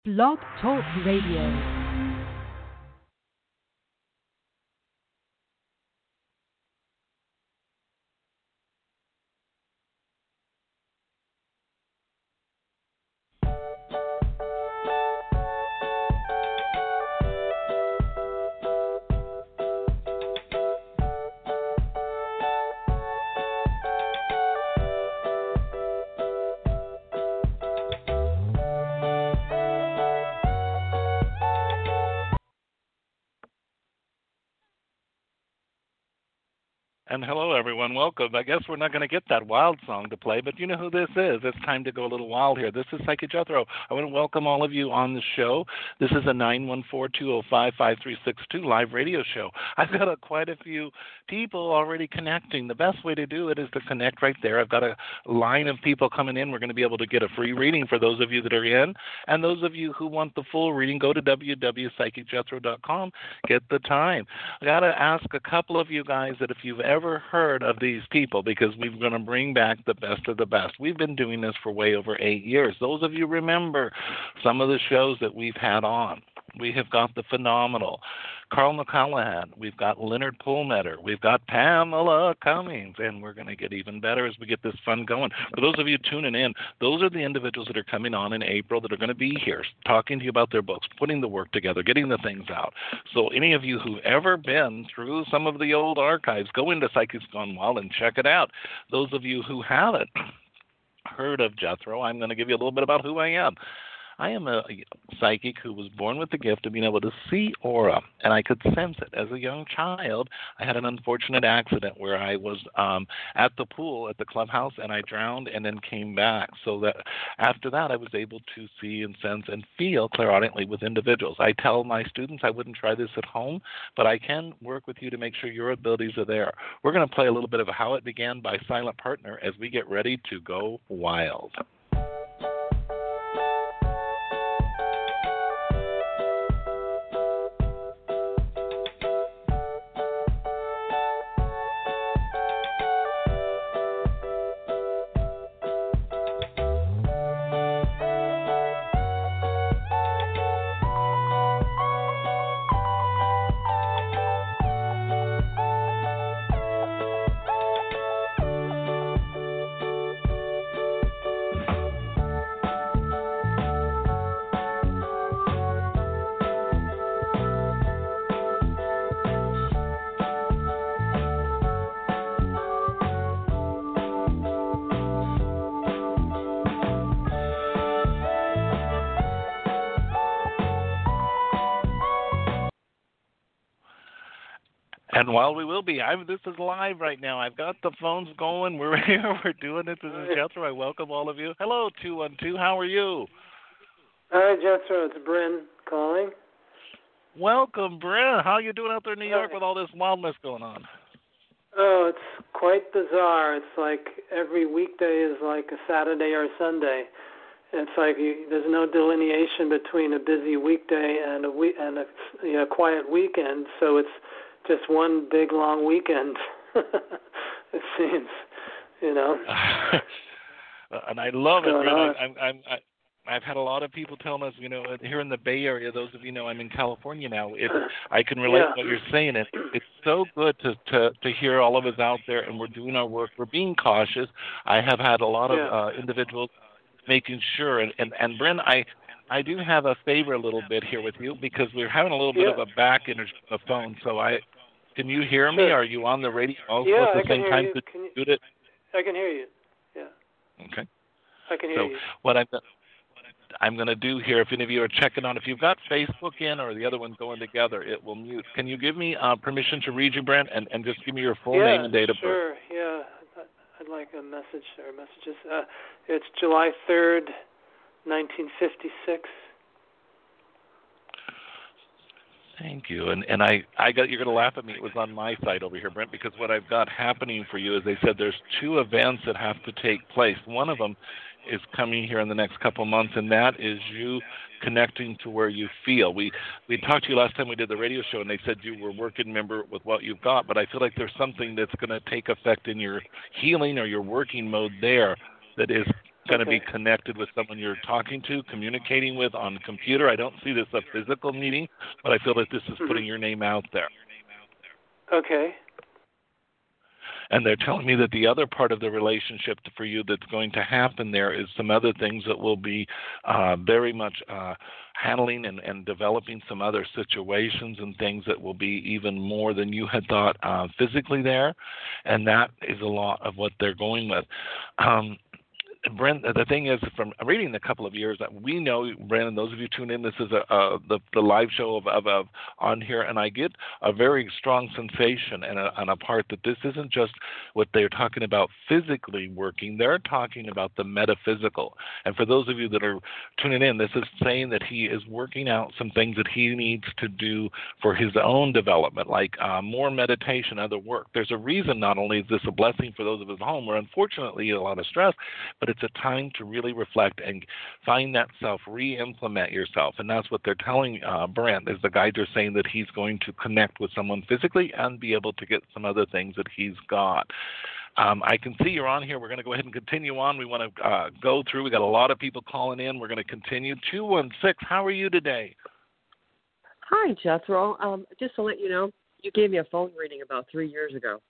Blog Talk Radio. And hello, everyone. Welcome. I guess we're not going to get that wild song to play, but you know who this is. It's time to go a little wild here. This is Psychic Jethro. I want to welcome all of you on the show. This is a 914-205-5362 live radio show. I've got quite a few people already connecting. The best way to do it is to connect right there. I've got a line of people coming in. We're going to be able to get a free reading for those of you that are in. And those of you who want the full reading, go to www.psychicjethro.com. Get the time. I got to ask a couple of you guys that if you've ever heard of these people, because we're going to bring back the best of the best. We've been doing this for way over 8 years. Those of you remember some of the shows that we've had on. We have got the phenomenal Carl McCallahan. We've got Leonard Pullmetter. We've got Pamela Cummings. And we're going to get even better as we get this fun going. For those of you tuning in, those are the individuals that are coming on in April that are going to be here talking to you about their books, putting the work together, getting the things out. So any of you who've ever been through some of the old archives, go into Psychics Gone Wild and check it out. Those of you who haven't heard of Jethro, I'm going to give you a little bit about who I am. I am a psychic who was born with the gift of being able to see aura, and I could sense it. As a young child, I had an unfortunate accident where I was at the pool at the clubhouse, and I drowned and then came back. So that after that, I was able to see and sense and feel clairaudiently with individuals. I tell my students I wouldn't try this at home, but I can work with you to make sure your abilities are there. We're going to play a little bit of How It Began by Silent Partner as we get ready to go wild. And while we will be, this is live right now. I've got the phones going. We're here. We're doing it. This is Jethro. I welcome all of you. Hello, 212. How are you? Hi, Jethro. It's Bryn calling. Welcome, Bryn. How are you doing out there in New York with all this wildness going on? Oh, it's quite bizarre. It's like every weekday is like a Saturday or a Sunday. It's like there's no delineation between a busy weekday and a quiet weekend. So it's just one big long weekend. It seems, And I love it, Bryn. I've had a lot of people telling us, here in the Bay Area, those of you know I'm in California now, I can relate to what you're saying. It's so good to hear all of us out there, and we're doing our work. We're being cautious. I have had a lot of individuals making sure. And Bryn, I do have a favor a little bit here with you because we're having a little bit of a back energy on the phone. So can you hear me? Are you on the radio also at the same time? I can hear you. Yeah. Okay. I can hear you. What I'm going to do here, if any of you are checking on, if you've got Facebook in or the other one going together, it will mute. Can you give me permission to read you, Brent, and just give me your full name and date of birth? Sure. Yeah. I'd like a message or messages. It's July 3rd, 1956. Thank you. And I got, you're going to laugh at me. It was on my side over here, Brent, because what I've got happening for you is they said there's two events that have to take place. One of them is coming here in the next couple of months, and that is you connecting to where you feel. We talked to you last time we did the radio show, and they said you were working member with what you've got, but I feel like there's something that's going to take effect in your healing or your working mode there that is going to be connected with someone you're talking to, communicating with on computer. I don't see this a physical meeting, but I feel that this is putting your name out there. Okay. And they're telling me that the other part of the relationship for you that's going to happen there is some other things that will be very much handling and developing some other situations and things that will be even more than you had thought physically there. And that is a lot of what they're going with. Brent, the thing is, from reading a couple of years, we know, Brandon, those of you tune in, this is the live show of on here, and I get a very strong sensation and a part that this isn't just what they're talking about physically working, they're talking about the metaphysical. And for those of you that are tuning in, this is saying that he is working out some things that he needs to do for his own development, like more meditation, other work. There's a reason not only is this a blessing for those of us at home, where unfortunately a lot of stress, but it's a time to really reflect and find that self, re-implement yourself. And that's what they're telling Brent, is the guides are saying that he's going to connect with someone physically and be able to get some other things that he's got. I can see you're on here. We're going to go ahead and continue on. We want to go through. We got a lot of people calling in. We're going to continue. 216, how are you today? Hi, Jethro. Just to let you know, you gave me a phone reading about 3 years ago.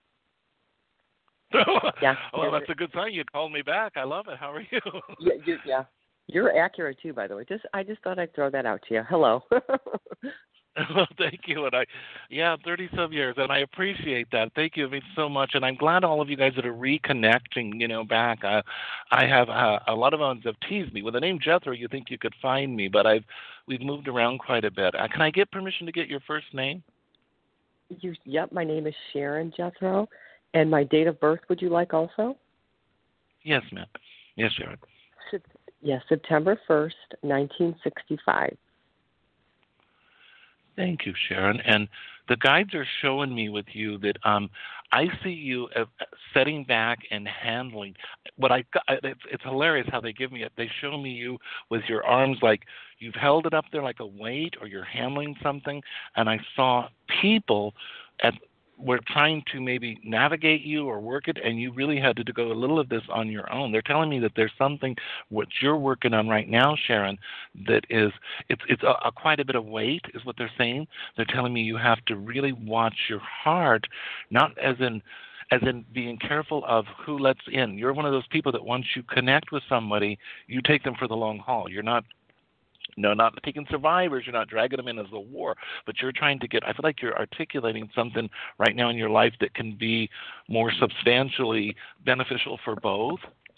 Yeah. Well, that's a good sign. You called me back. I love it. How are you? Yeah. You're accurate too, by the way. I just thought I'd throw that out to you. Hello. Well, thank you. And 30-some years, and I appreciate that. Thank you. It means so much. And I'm glad all of you guys that are reconnecting, back. I have a lot of ones have teased me. With the name Jethro, you think you could find me, but we've moved around quite a bit. Can I get permission to get your first name? Yep, my name is Sharon Jethro. And my date of birth, would you like also? Yes, ma'am. Yes, Sharon. Yes, September 1st, 1965. Thank you, Sharon. And the guides are showing me with you that I see you setting back and handling. It's hilarious how they give me it. They show me you with your arms like you've held it up there like a weight, or you're handling something. And I saw people were trying to maybe navigate you or work it, and you really had to go a little of this on your own. They're telling me that there's something what you're working on right now, Sharon, that is it's quite a bit of weight, is what they're saying. They're telling me you have to really watch your heart, not as in being careful of who lets in. You're one of those people that once you connect with somebody, you take them for the long haul. You're not taking survivors. You're not dragging them in as a war, but you're trying to I feel like you're articulating something right now in your life that can be more substantially beneficial for both.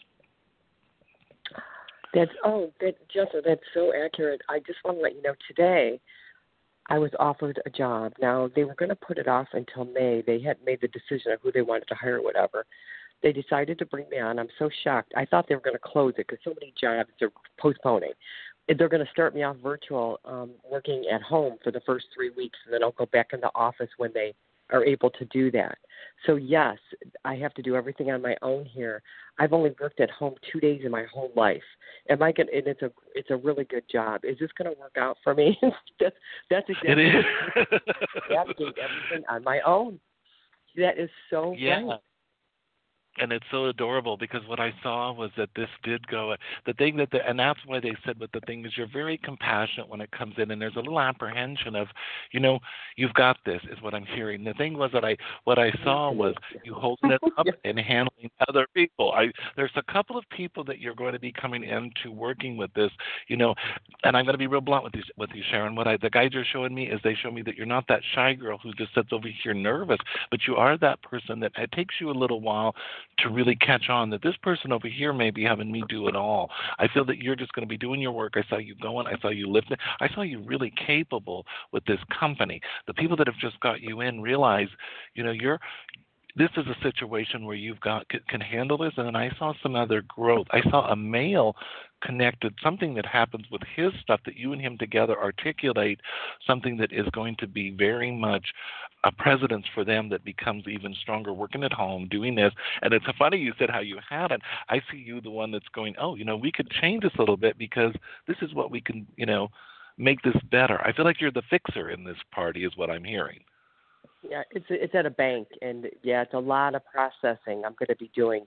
Jethro, that's so accurate. I just want to let you know, today I was offered a job. Now, they were going to put it off until May. They had made the decision of who they wanted to hire or whatever. They decided to bring me on. I'm so shocked. I thought they were going to close it because so many jobs are postponing. They're going to start me off virtual, working at home for the first 3 weeks, and then I'll go back in the office when they are able to do that. So, yes, I have to do everything on my own here. I've only worked at home 2 days in my whole life. And it's a really good job. Is this going to work out for me? That's exactly it is. Navigate everything on my own. That is so great. And it's so adorable because what I saw was that this did go. The thing and that's why they said, but the thing is, you're very compassionate when it comes in, and there's a little apprehension of, you've got this, is what I'm hearing. The thing was that what I saw was you holding it up and handling other people. There's a couple of people that you're going to be coming into working with this, and I'm going to be real blunt with you, Sharon. What the guides are showing me is they show me that you're not that shy girl who just sits over here nervous, but you are that person that it takes you a little while to really catch on that this person over here may be having me do it all. I feel that you're just going to be doing your work. I saw you going. I saw you lifting. I saw you really capable with this company. The people that have just got you in realize, this is a situation where you've can handle this. And then I saw some other growth. I saw a male connected, something that happens with his stuff that you and him together articulate something that is going to be very much a precedence for them that becomes even stronger, working at home, doing this. And it's funny you said how you had it. I see you the one that's going, we could change this a little bit because this is what we can, make this better. I feel like you're the fixer in this party is what I'm hearing. Yeah, it's at a bank, and it's a lot of processing I'm going to be doing.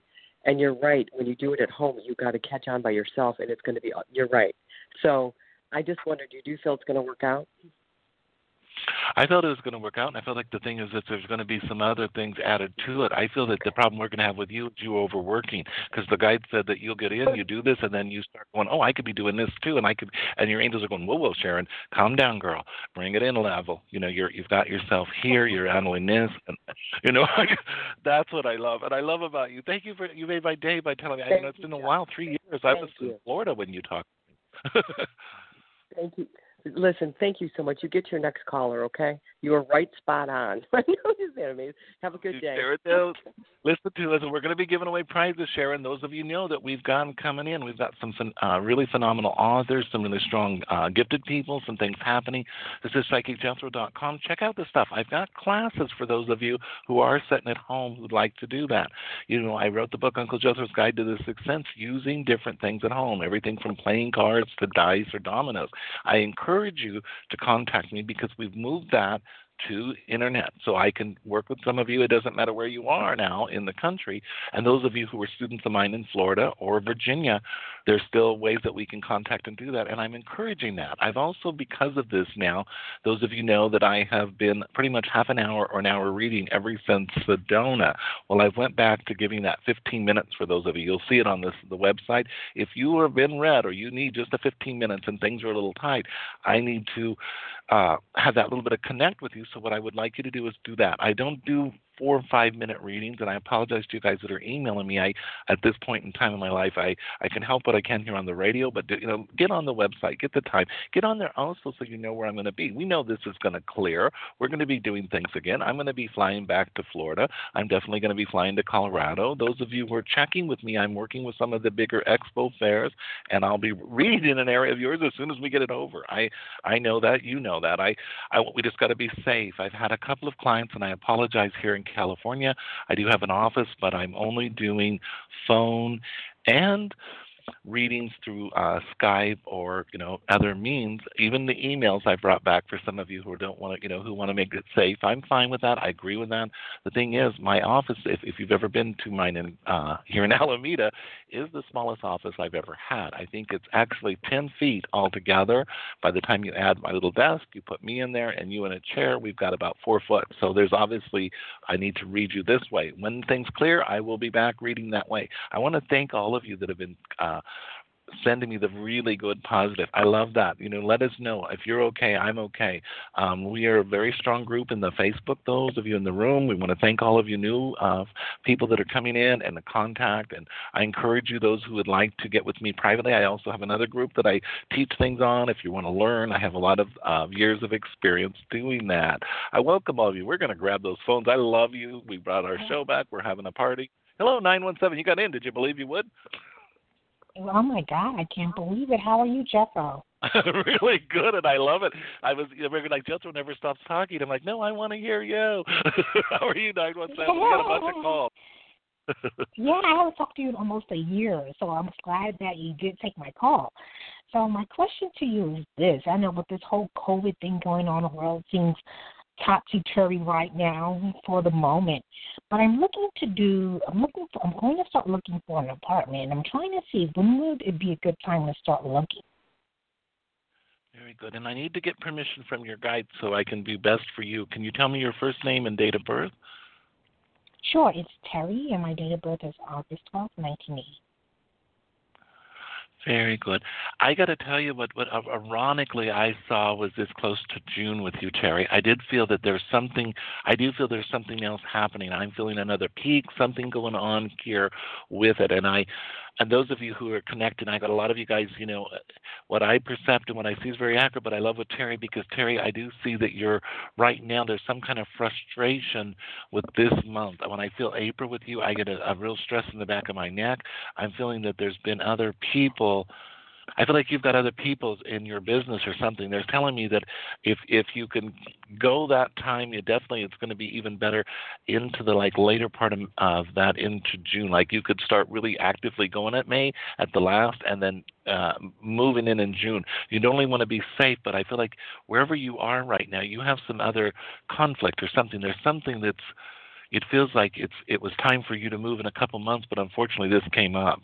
And you're right. When you do it at home, you got to catch on by yourself, and it's going to be. You're right. So I just wondered, do you feel it's going to work out? I felt it was going to work out, and I feel like the thing is that there's going to be some other things added to it. I feel that the problem we're going to have with you is you overworking, because the guide said that you'll get in, you do this, and then you start going, oh, I could be doing this too, and your angels are going, whoa, Sharon, calm down, girl, bring it in a level. You've got yourself here, you're handling this, and that's what I love, and I love about you. Thank you you made my day by telling me. It's been a while, 3 years. I was in Florida when you talked. Thank you. Listen, thank you so much. You get your next caller, okay? You are right spot on. I know you're there, amazing. Have a good day. Sharon, listen to us. We're going to be giving away prizes, Sharon. Those of you know that we've got coming in. We've got some really phenomenal authors, some really strong gifted people, some things happening. This is PsychicJethro.com. Check out the stuff. I've got classes for those of you who are sitting at home who'd like to do that. I wrote the book, Uncle Jethro's Guide to the Sixth Sense, using different things at home, everything from playing cards to dice or dominoes. I encourage you to contact me because we've moved that to internet, so I can work with some of you. It doesn't matter where you are now in the country, and those of you who are students of mine in Florida or Virginia, there's still ways that we can contact and do that, and I'm encouraging that. I've also, because of this now, those of you know that I have been pretty much half an hour or an hour reading ever since Sedona. Well, I went back to giving that 15 minutes for those of you. You'll see it on the website. If you have been read or you need just the 15 minutes and things are a little tight, I need to have that little bit of connect with you. So what I would like you to do is do that. I don't do 4 or 5 minute readings, and I apologize to you guys that are emailing me. At this point in time in my life, I can help what I can here on the radio, but get on the website, get the time, get on there also so you know where I'm going to be. We know this is going to clear. We're going to be doing things again. I'm going to be flying back to Florida. I'm definitely going to be flying to Colorado. Those of you who are checking with me, I'm working with some of the bigger expo fairs, and I'll be reading in an area of yours as soon as we get it over. I know that, you know that. We just got to be safe. I've had a couple of clients, and I apologize here in California. I do have an office, but I'm only doing phone and readings through Skype or other means. Even the emails I brought back for some of you who don't want to who want to make it safe. I'm fine with that. I agree with that. The thing is, my office, if you've ever been to mine here in Alameda, is the smallest office I've ever had. I think it's actually 10 feet altogether. By the time you add my little desk, you put me in there, and you in a chair, we've got about 4 foot. So there's obviously, I need to read you this way. When things clear, I will be back reading that way. I want to thank all of you that have been sending me the really good positive. I love that. Let us know if you're okay. I'm okay. We are a very strong group in the Facebook. Those of you in the room, we want to thank all of you new people that are coming in and the contact. And I encourage you, those who would like to get with me privately. I also have another group that I teach things on. If you want to learn, I have a lot of years of experience doing that. I welcome all of you. We're going to grab those phones. I love you. We brought our show back. We're having a party. Hello, 917. You got in. Did you believe you would? Oh, my God, I can't believe it. How are you, Jethro? Really good, and I love it. I was like, Jethro never stops talking. I'm like, no, I want to hear you. How are you, 917? We got a bunch of calls. Yeah, I haven't talked to you in almost a year, so I'm glad that you did take my call. So my question to you is this. I know with this whole COVID thing going on, the world seems topsy-turvy right now for the moment. But I'm going to start looking for an apartment, and I'm trying to see when would it be a good time to start looking. Very good. And I need to get permission from your guide so I can be best for you. Can you tell me your first name and date of birth? Sure. It's Terry, and my date of birth is August 12th, 1980. Very good. I got to tell you what ironically I saw was this close to June with you, Terry. I do feel there's something else happening. I'm feeling another peak, something going on here with it. And those of you who are connected, I got a lot of you guys, what I perceive and what I see is very accurate, but I love with Terry because, Terry, I do see that you're right now, there's some kind of frustration with this month. When I feel April with you, I get a real stress in the back of my neck. I'm feeling that there's been other people. I feel like you've got other people in your business or something. They're telling me that if you can go that time, it's going to be even better into the later part of that into June. Like you could start really actively going at May at the last, and then moving in June. You'd only want to be safe, but I feel like wherever you are right now, you have some other conflict or something. There's something that's it feels like it was time for you to move in a couple months, but unfortunately this came up.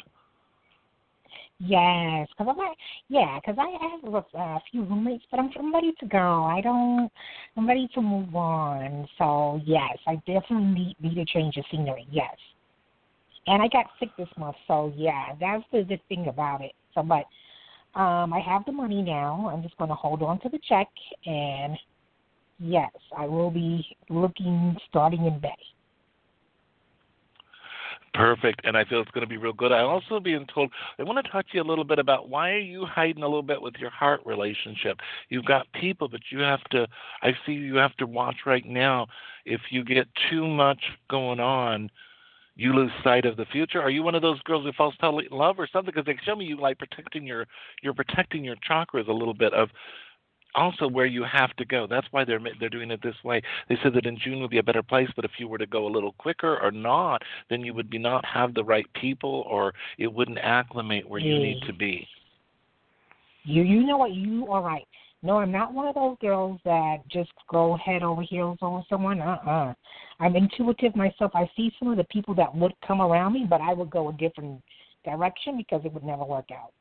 Yes, because I have a few roommates, but I'm ready to go. I'm ready to move on. So yes, I definitely need a change of scenery. Yes, and I got sick this month, so yeah, that's the good thing about it. So, but I have the money now. I'm just going to hold on to the check, and yes, I will be looking starting in May. Perfect, and I feel it's going to be real good. I'm also being told, I want to talk to you a little bit about why are you hiding a little bit with your heart relationship. You've got people, but you have to, I see you have to watch right now. If you get too much going on, you lose sight of the future. Are you one of those girls who falls totally in love or something? Because they show me you like you're protecting your chakras a little bit of also where you have to go. That's why they're doing it this way. They said that in June would be a better place, but if you were to go a little quicker or not, then you would not have the right people, or it wouldn't acclimate where you need to be. You know what? You are right. No, I'm not one of those girls that just go head over heels over someone. I'm intuitive myself. I see some of the people that would come around me, but I would go a different direction because it would never work out.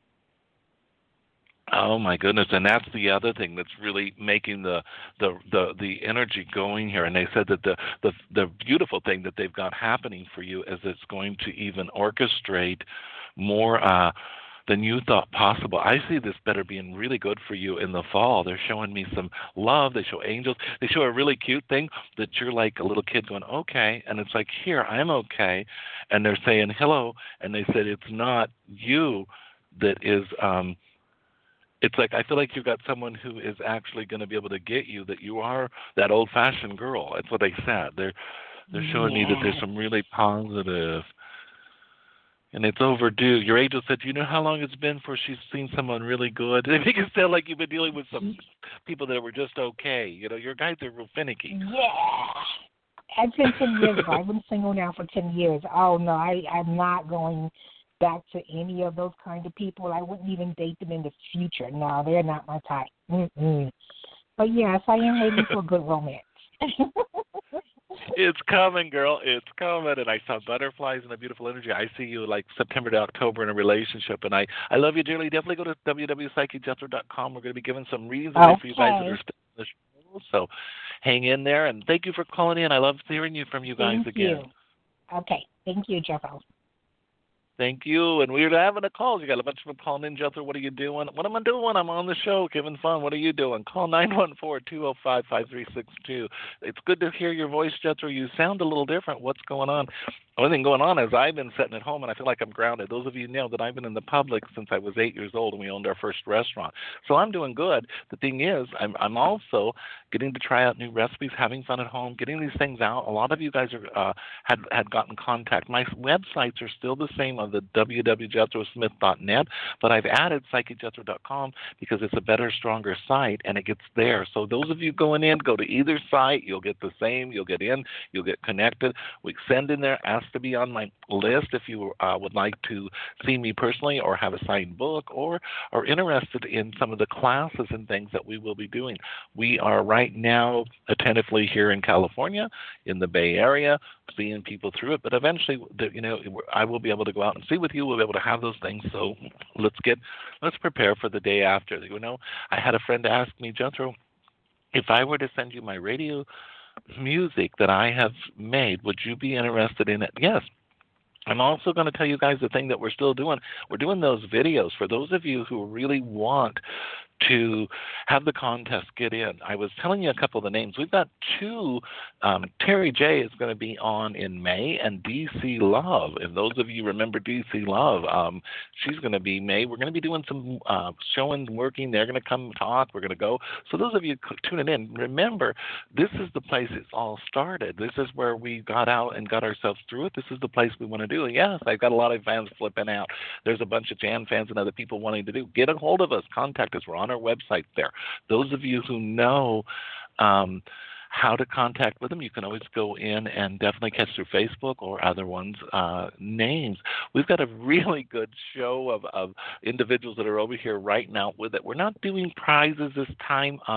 Oh my goodness! And that's the other thing that's really making the energy going here. And they said that the beautiful thing that they've got happening for you is it's going to even orchestrate more than you thought possible. I see this better being really good for you in the fall. They're showing me some love. They show angels. They show a really cute thing that you're like a little kid going, okay, and it's like, here, I'm okay, and they're saying hello, and they said it's not you that is. It's like I feel like you've got someone who is actually going to be able to get you, that you are that old-fashioned girl. That's what they said. They're showing me that there's some really positive, and it's overdue. Your angel said, do you know how long it's been for she's seen someone really good? They make it sound like you've been dealing with some people that were just okay. You know, your guys are real finicky. Yeah. It's been 10 years ago. I've been single now for 10 years. Oh, no, I'm not going back to any of those kind of people. I wouldn't even date them in the future. No, they're not my type. But yes, I am waiting for a good romance. It's coming, girl. It's coming. And I saw butterflies and a beautiful energy. I see you like September to October in a relationship. And I love you dearly. Definitely go to www.psychicjethro.com. We're going to be giving some reasons for you guys that are still in the show. So hang in there. And thank you for calling in. I love hearing from you guys again. Thank you. Okay. Thank you, Jethro. Thank you. And we're having a call. You got a bunch of them calling in, Jethro. What are you doing? What am I doing? I'm on the show, having fun. What are you doing? Call 914-205-5362. It's good to hear your voice, Jethro. You sound a little different. What's going on? The only thing going on is I've been sitting at home, and I feel like I'm grounded. Those of you know that I've been in the public since I was 8 years old, and we owned our first restaurant. So I'm doing good. The thing is, I'm also getting to try out new recipes, having fun at home, getting these things out. A lot of you guys are had gotten contact. My websites are still the same on the www.jethrosmith.net, but I've added psychicjethro.com because it's a better, stronger site, and it gets there. So those of you going in, go to either site. You'll get the same. You'll get in. You'll get connected. We send in there. Ask to be on my list if you would like to see me personally or have a signed book or are interested in some of the classes and things that we will be doing. We are right now attentively here in California, in the Bay Area, seeing people through it. But eventually, I will be able to go out and see with you. We'll be able to have those things. So let's prepare for the day after. I had a friend ask me, Jethro, if I were to send you my radio music that I have made, would you be interested in it? Yes. I'm also going to tell you guys the thing that we're still doing. We're doing those videos for those of you who really want to have the contest get in. I was telling you a couple of the names. We've got two. Terry J is going to be on in May, and DC Love. If those of you remember DC Love, she's going to be May. We're going to be doing some showing, working. They're going to come talk. We're going to go. So those of you tuning in, remember, this is the place it's all started. This is where we got out and got ourselves through it. This is the place we want to do. Yes, I've got a lot of fans flipping out. There's a bunch of Jan fans and other people wanting to do. Get a hold of us. Contact us. We're on our website there. Those of you who know how to contact with them, you can always go in and definitely catch through Facebook or other ones' names. We've got a really good show of individuals that are over here right now with it. We're not doing prizes this time of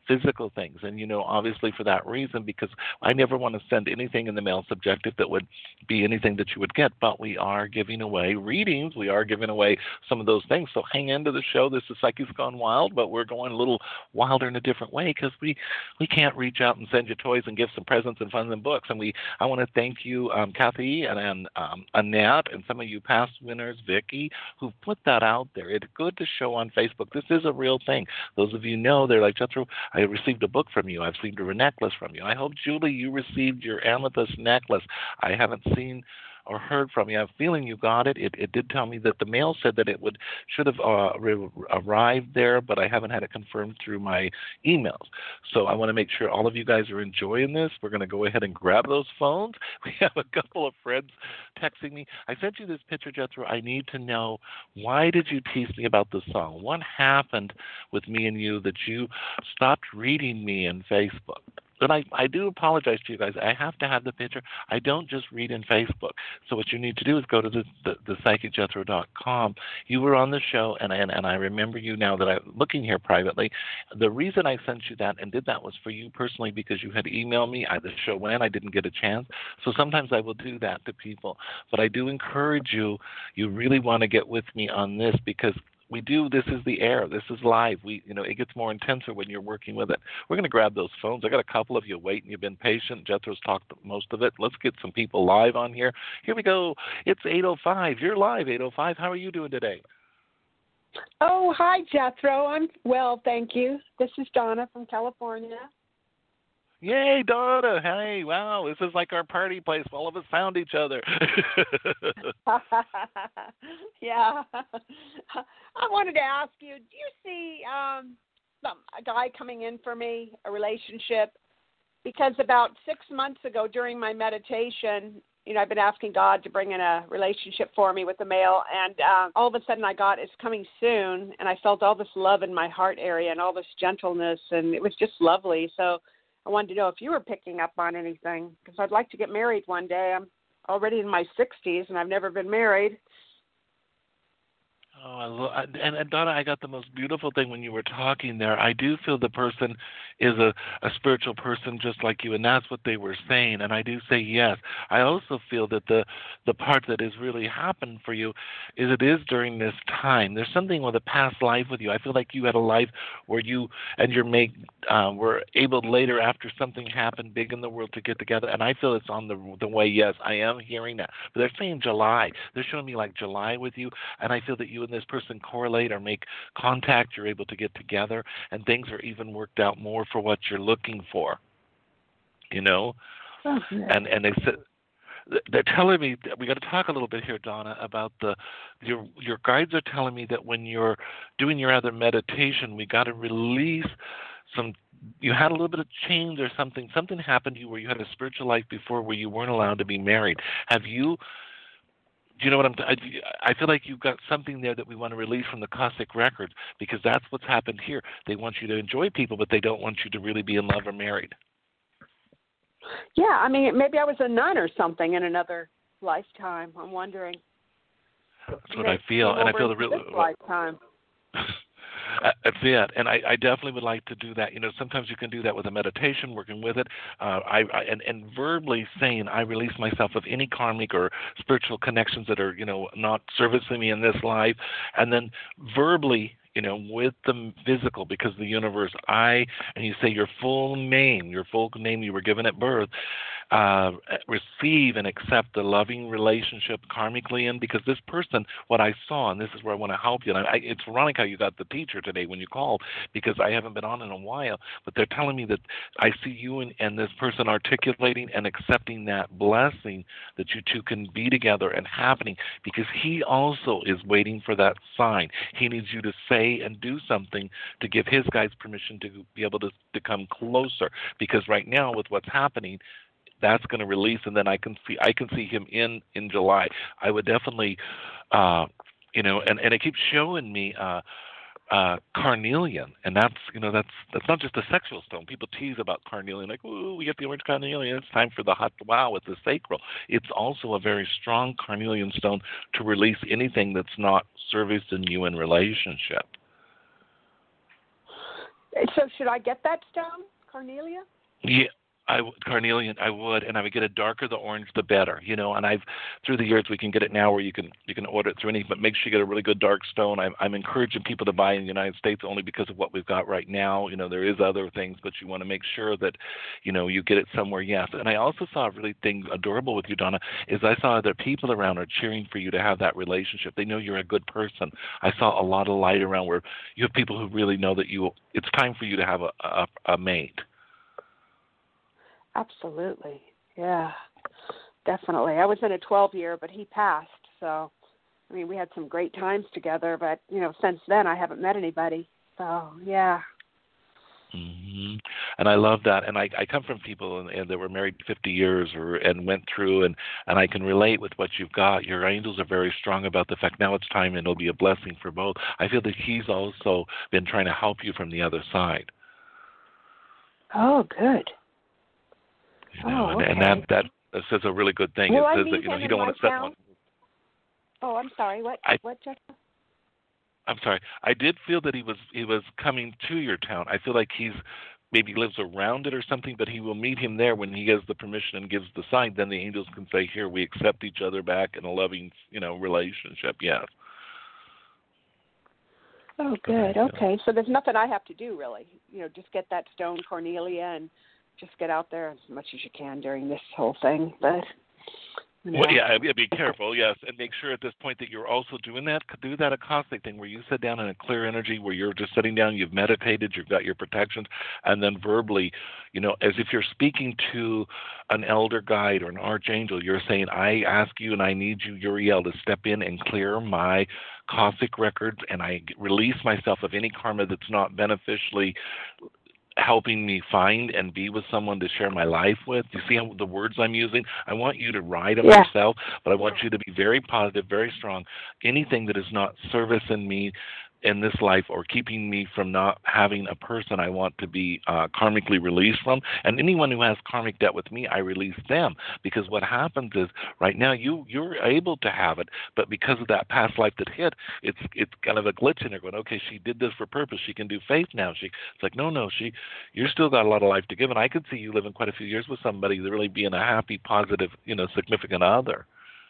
physical things. And, obviously for that reason, because I never want to send anything in the mail subjective that would be anything that you would get. But we are giving away readings. We are giving away some of those things. So hang into the show. This is Psychics Gone Wild, but we're going a little wilder in a different way because we can't reach out and send you toys and gifts and presents and fun and books. And I want to thank you, Kathy and Annette and some of you past winners, Vicky, who've put that out there. It's good to show on Facebook. This is a real thing. Those of you know, they're like, Jethro, I received a book from you. I've received a necklace from you. I hope, Julie, you received your amethyst necklace. I haven't seen or heard from you. I have a feeling you got it. It did tell me that the mail said that it should have arrived there, but I haven't had it confirmed through my emails. So I want to make sure all of you guys are enjoying this. We're going to go ahead and grab those phones. We have a couple of friends texting me. I sent you this picture, Jethro. I need to know, why did you tease me about the song? What happened with me and you that you stopped reading me in Facebook? And I do apologize to you guys. I have to have the picture. I don't just read in Facebook. So what you need to do is go to the psychicjethro.com. You were on the show, and I remember you now that I'm looking here privately. The reason I sent you that and did that was for you personally, because you had emailed me. The show went. I didn't get a chance. So sometimes I will do that to people. But I do encourage you. You really want to get with me on this, because this is the air. This is live. It gets more intenser when you're working with it. We're going to grab those phones. I got a couple of you waiting. You've been patient. Jethro's talked most of it. Let's get some people live on here. Here we go. It's 8:05. You're live, 8:05. How are you doing today? Oh, hi, Jethro. I'm well, thank you. This is Donna from California. Yay, Donna. Hey, wow. This is like our party place. All of us found each other. Yeah. I wanted to ask you, do you see a guy coming in for me, a relationship? Because about 6 months ago during my meditation, I've been asking God to bring in a relationship for me with the male, and all of a sudden I got, it's coming soon, and I felt all this love in my heart area and all this gentleness, and it was just lovely. So I wanted to know if you were picking up on anything, because I'd like to get married one day. I'm already in my 60s, and I've never been married. Oh, and Donna, I got the most beautiful thing when you were talking there. I do feel the person is a spiritual person just like you, and that's what they were saying, and I do say yes. I also feel that the part that has really happened for you is it is during this time. There's something with a past life with you. I feel like you had a life where you and your mate were able later, after something happened big in the world, to get together, and I feel it's on the way. Yes, I am hearing that. But they're saying July. They're showing me like July with you, and I feel that you and this person correlate or make contact. You're able to get together, and things are even worked out more for what you're looking for. Okay. And they said they're telling me that we got to talk a little bit here, Donna, about your guides are telling me that when you're doing your other meditation, we got to release some. You had a little bit of change or something. Something happened to you where you had a spiritual life before where you weren't allowed to be married. Have you? Do you know what I feel like you've got something there that we want to release from the Cossack records, because that's what's happened here. They want you to enjoy people, but they don't want you to really be in love or married. Yeah, I mean, maybe I was a nun or something in another lifetime. I'm wondering. That's what I feel, and I feel the real lifetime. That's it, and I definitely would like to do that. Sometimes you can do that with a meditation, working with it, and verbally saying, I release myself of any karmic or spiritual connections that are, not servicing me in this life, and then verbally, with the physical, because the universe, and you say your full name you were given at birth, receive and accept the loving relationship karmically in, because this person, what I saw, and this is where I want to help you, and it's ironic how you got the teacher today when you called, because I haven't been on in a while, but they're telling me that I see you and this person articulating and accepting that blessing that you two can be together and happening, because he also is waiting for that sign. He needs you to say and do something to give his guys permission to be able to come closer, because right now with what's happening, that's going to release, and then I can see him in July. I would definitely, and it keeps showing me carnelian, and that's not just a sexual stone. People tease about carnelian, like, ooh, we get the orange carnelian. It's time for the hot wow with the sacral. It's also a very strong carnelian stone to release anything that's not servicing you in relationship. So should I get that stone, Carnelia? Yeah, carnelian, I would, and I would get it darker. The orange, the better. And I've through the years we can get it now where you can order it through anything, but make sure you get a really good dark stone. I'm encouraging people to buy in the United States only because of what we've got right now. There is other things, but you want to make sure that you get it somewhere. Yes, and I also saw a really thing adorable with you, Donna, is I saw other people around are cheering for you to have that relationship. They know you're a good person. I saw a lot of light around where you have people who really know that it's time for you to have a mate. Absolutely. Yeah, definitely. I was in a 12-year, but he passed. So, we had some great times together, but, since then I haven't met anybody. So, yeah. Mm-hmm. And I love that. And I come from people and that were married 50 years and went through, and I can relate with what you've got. Your angels are very strong about the fact now it's time and it'll be a blessing for both. I feel that he's also been trying to help you from the other side. Oh, good. And that says a really good thing. Will it says I that he don't want to step on. Oh, I'm sorry. What, Jessica? I'm sorry. I did feel that he was coming to your town. I feel like he's maybe lives around it or something, but he will meet him there when he gets the permission and gives the sign. Then the angels can say, "Here, we accept each other back in a loving, relationship." Yes. Oh, good. Okay, so there's nothing I have to do really. Just get that stone, Cornelia, and just get out there as much as you can during this whole thing. But well, yeah, be careful, yes, and make sure at this point that you're also doing that. Do that Akashic thing where you sit down in a clear energy, where you're just sitting down, you've meditated, you've got your protections, and then verbally, as if you're speaking to an elder guide or an archangel, you're saying, "I ask you and I need you, Uriel, to step in and clear my Akashic records, and I release myself of any karma that's not beneficially helping me find and be with someone to share my life with." You see how the words I'm using? I want you to write them yourself, but I want you to be very positive, very strong. Anything that is not servicing me in this life or keeping me from not having a person I want to be karmically released from, and anyone who has karmic debt with me, I release them. Because what happens is right now you're able to have it, but because of that past life that hit, it's kind of a glitch in there going, okay, she did this for purpose. She can do faith now. It's like, no, you're still got a lot of life to give, and I could see you living quite a few years with somebody that really being a happy, positive, significant other.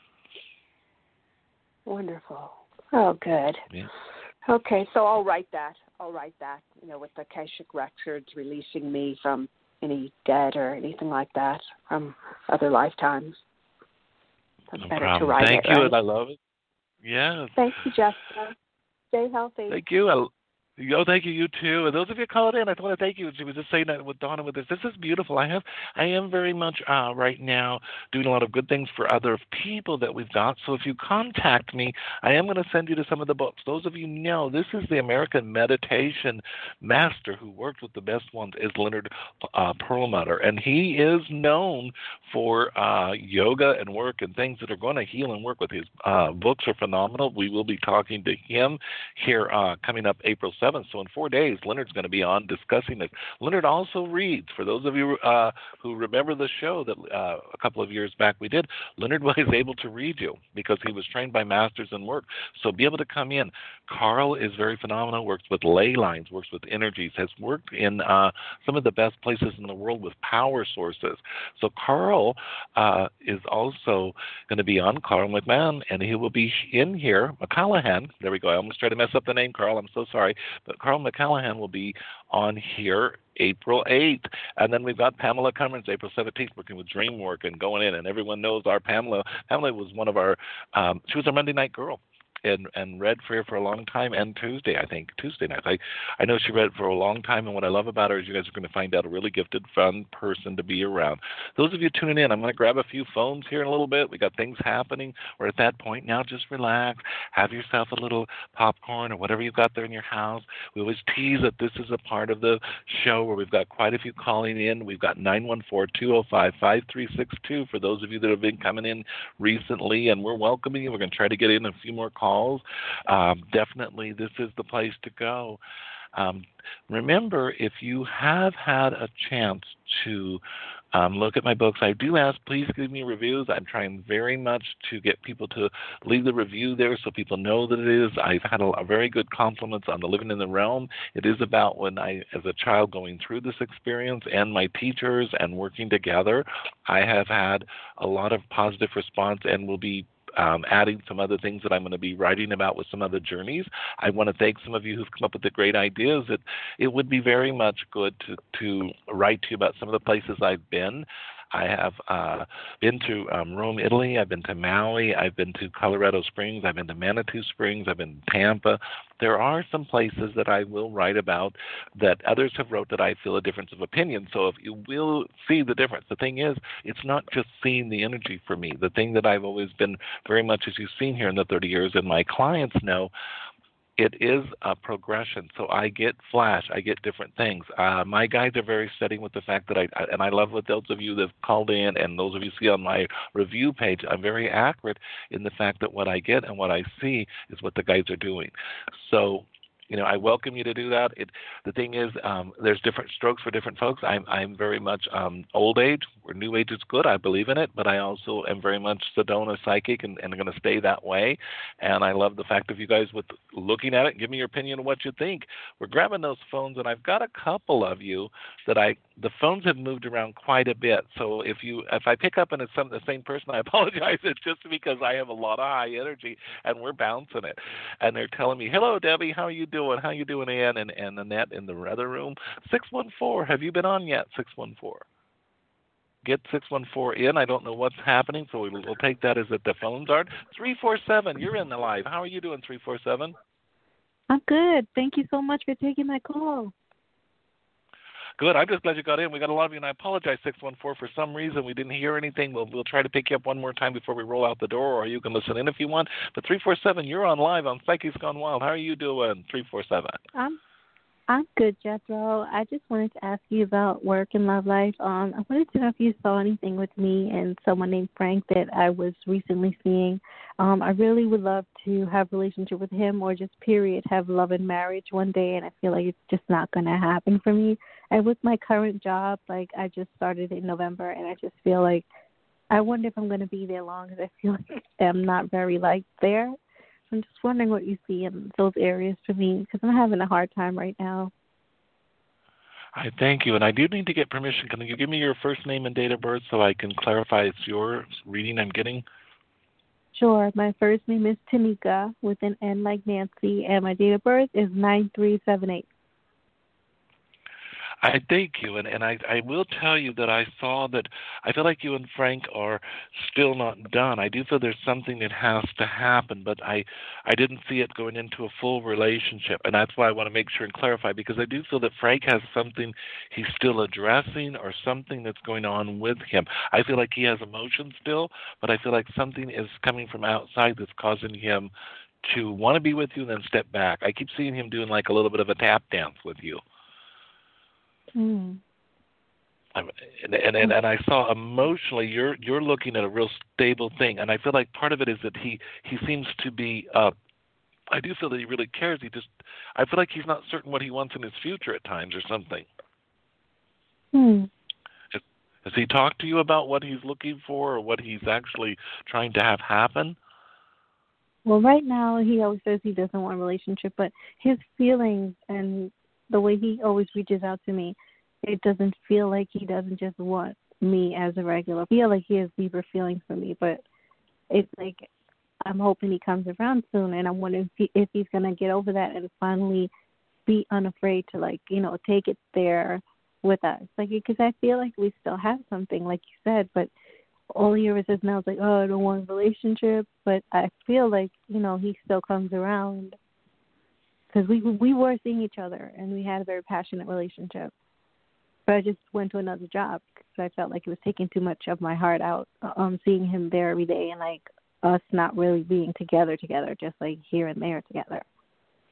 Wonderful. Oh, good. Yeah. Okay, so I'll write that, with the Akashic records releasing me from any debt or anything like that from other lifetimes. That's better problem. to write Thank it, you, right? and I love it. Yes. Thank you, Jessica. Stay healthy. Thank you. Thank you. You too. And those of you calling in, I want to thank you. She was just saying that with Donna with this. This is beautiful. I am very much right now doing a lot of good things for other people that we've got. So if you contact me, I am going to send you to some of the books. Those of you know, this is the American meditation master who worked with the best ones is Leonard Perlmutter, and he is known for yoga and work and things that are going to heal and work with. His books are phenomenal. We will be talking to him here coming up April 7th. So in 4 days, Leonard's going to be on discussing this. Leonard also reads. For those of you who remember the show that a couple of years back we did, Leonard was able to read you because he was trained by masters in work. So be able to come in. Carl is very phenomenal, works with ley lines, works with energies, has worked in some of the best places in the world with power sources. So Carl is also going to be on, Carl McMahon, and he will be in here. McCallahan, there we go. I almost tried to mess up the name, Carl. I'm so sorry. But Carl McCallahan will be on here April 8th. And then we've got Pamela Cummins, April 17th, working with Dreamwork and going in. And everyone knows our Pamela. Pamela was one of our, she was our Monday night girl. And read for her for a long time, and Tuesday nights. I know she read for a long time, and what I love about her is you guys are going to find out a really gifted, fun person to be around. Those of you tuning in, I'm going to grab a few phones here in a little bit. We got things happening. We're at that point now. Just relax. Have yourself a little popcorn or whatever you've got there in your house. We always tease that this is a part of the show where we've got quite a few calling in. We've got 914-205-5362 for those of you that have been coming in recently, and we're welcoming you. We're going to try to get in a few more calls. Definitely, this is the place to go. Remember, if you have had a chance to Look at my books. I do ask, please give me reviews. I'm trying very much to get people to leave the review there so people know that it is. I've had a very good compliments on the Living in the Realm. It is about when I, as a child going through this experience, and my teachers and working together, I have had a lot of positive response and will be adding some other things that I'm going to be writing about with some other journeys. I want to thank some of you who've come up with the great ideas. It would be very much good to write to you about some of the places I've been. I have been to Rome, Italy. I've been to Maui. I've been to Colorado Springs. I've been to Manitou Springs. I've been to Tampa. There are some places that I will write about that others have wrote that I feel a difference of opinion. So if you will see the difference, the thing is, it's not just seeing the energy for me. The thing that I've always been very much, as you've seen here in the 30 years, and my clients know, it is a progression. So I get flash, I get different things. My guides are very steady with the fact that I love what those of you that have called in and those of you see on my review page, I'm very accurate in the fact that what I get and what I see is what the guides are doing. So, I welcome you to do that. The thing is, there's different strokes for different folks. I'm very much old age, where new age is good. I believe in it, but I also am very much Sedona psychic and going to stay that way. And I love the fact of you guys with looking at it. Give me your opinion on what you think. We're grabbing those phones, and I've got a couple of you that the phones have moved around quite a bit. So if I pick up and it's the same person, I apologize. It's just because I have a lot of high energy and we're bouncing it. And they're telling me, hello, Debbie, how are you doing? How you doing, Ann and Annette in the other room? 614, have you been on yet? 614. Get 614 in. I don't know what's happening, so we'll take that as that the phones aren't. 347, you're in the live. How are you doing, 347? I'm good. Thank you so much for taking my call. Good. I'm just glad you got in. We got a lot of you, and I apologize, 614. For some reason, we didn't hear anything. We'll try to pick you up one more time before we roll out the door, or you can listen in if you want. But 347, you're on live on Psychics Gone Wild. How are you doing, 347? I'm good, Jethro. I just wanted to ask you about work and love life. I wanted to know if you saw anything with me and someone named Frank that I was recently seeing. I really would love to have a relationship with him, or just period, have love and marriage one day, and I feel like it's just not going to happen for me. And with my current job, I just started in November, and I just feel like I wonder if I'm going to be there long, because I feel like I'm not very liked there. I'm just wondering what you see in those areas for me, because I'm having a hard time right now. I thank you, and I do need to get permission. Can you give me your first name and date of birth so I can clarify it's your reading I'm getting? Sure. My first name is Tanika with an N like Nancy, and my date of birth is 9378. I thank you, and I will tell you that I saw that I feel like you and Frank are still not done. I do feel there's something that has to happen, but I didn't see it going into a full relationship, and that's why I want to make sure and clarify, because I do feel that Frank has something he's still addressing or something that's going on with him. I feel like he has emotions still, but I feel like something is coming from outside that's causing him to want to be with you and then step back. I keep seeing him doing like a little bit of a tap dance with you. Mm. And I saw emotionally you're looking at a real stable thing, and I feel like part of it is that he seems to be I do feel that he really cares. I feel like he's not certain what he wants in his future at times or something. Has he talked to you about what he's looking for or what he's actually trying to have happen? Well, right now he always says he doesn't want a relationship, but his feelings and the way he always reaches out to me, it doesn't feel like he doesn't just want me as a regular. I feel like he has deeper feelings for me, but it's like I'm hoping he comes around soon, and I'm wondering if he's going to get over that and finally be unafraid to, take it there with us. Because I feel like we still have something, like you said, but all he ever says now is I don't want a relationship, but I feel like, he still comes around. Because we were seeing each other, and we had a very passionate relationship. But I just went to another job because I felt like it was taking too much of my heart out, seeing him there every day and, us not really being together, just, here and there together.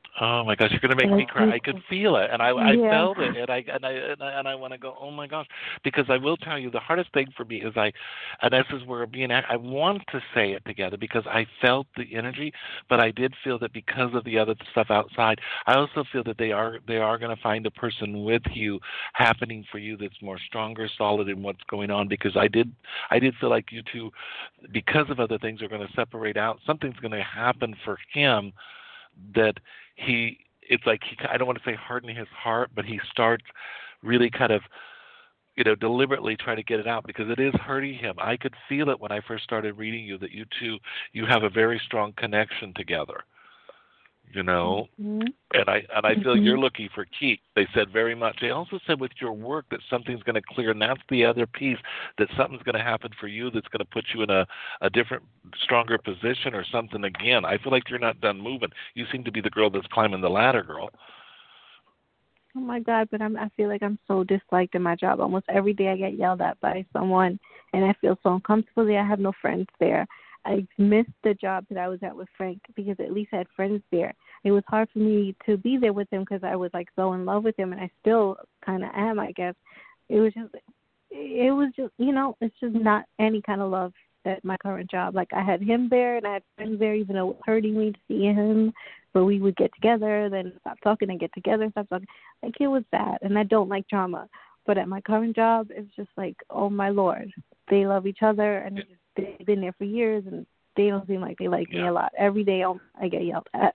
Oh my gosh, you're gonna make me cry. I could feel it, and I Yeah. felt it, and I want to go. Oh my gosh, because I will tell you, the hardest thing for me is and this is where I want to say it together because I felt the energy, but I did feel that because of the other stuff outside, I also feel that they are going to find a person with you, happening for you that's more stronger, solid in what's going on. Because I did feel like you two, because of other things, are going to separate out. Something's going to happen for him that it's like I don't want to say hardening his heart, but he starts really kind of, deliberately trying to get it out because it is hurting him. I could feel it when I first started reading you that you two, you have a very strong connection together. Mm-hmm. And I feel you're looking for keep. They said very much. They also said with your work that something's going to clear, and that's the other piece, that something's going to happen for you that's going to put you in a different, stronger position or something again. I feel like you're not done moving. You seem to be the girl that's climbing the ladder, girl. Oh my God, but I feel like I'm so disliked in my job. Almost every day I get yelled at by someone, and I feel so uncomfortable there. I have no friends there. I missed the job that I was at with Frank because at least I had friends there. It was hard for me to be there with him because I was like so in love with him, and I still kind of am, I guess. It was just, it's just not any kind of love at my current job. Like I had him there, and I had friends there, even though it was hurting me to see him. But we would get together, then stop talking, and get together, stop talking. Like it was that, and I don't like drama. But at my current job, it's just like, oh my Lord, they love each other, and they've been there for years, and they don't seem like they like me a lot. Every day I get yelled at.